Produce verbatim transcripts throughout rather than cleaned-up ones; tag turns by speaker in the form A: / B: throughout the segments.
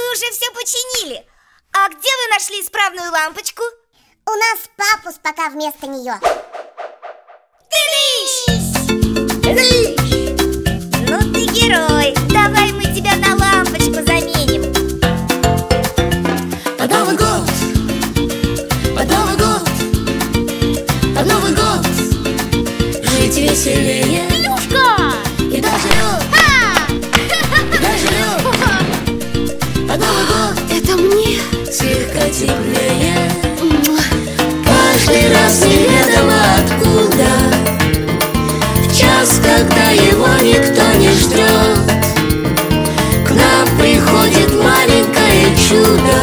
A: вы уже все починили. А где вы нашли исправную лампочку?
B: У нас папус пока вместо нее.
A: Тыщ! Ну ты герой. Давай мы тебя на лампочку заменим.
C: Под Новый год, под Новый год, под Новый год жить веселее.
A: Илюшка!
C: И доживем, и доживем. Под Новый год
D: Это мне?
C: слегка теплее. Каждый раз неведомо откуда, в час, когда его никто не ждет, к нам приходит маленькое чудо.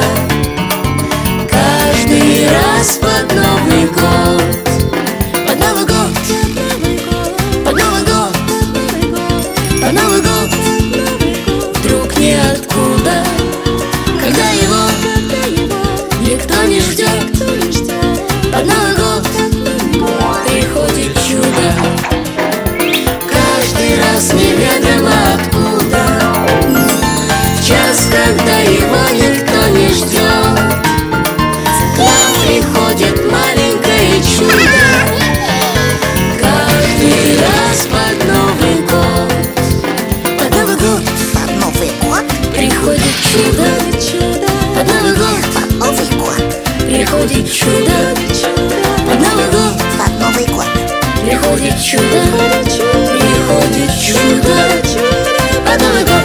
C: Каждый раз под Новый год, под Новый год, под Новый год, под Новый год, вдруг ниоткуда, когда его никто не ждет, под Новый год приходит чудо. Каждый раз неведомо откуда, в час, когда его никто не ждет, к нам приходит маленькое чудо. Каждый раз под Новый год, под Новый год,
B: Под Новый год,
C: приходит чудо. Под Новый год
B: под Новый год,
C: приходит чудо. Под Новый год
B: под Новый год.
C: приходит чудо. Приходит чудо. Под Новый год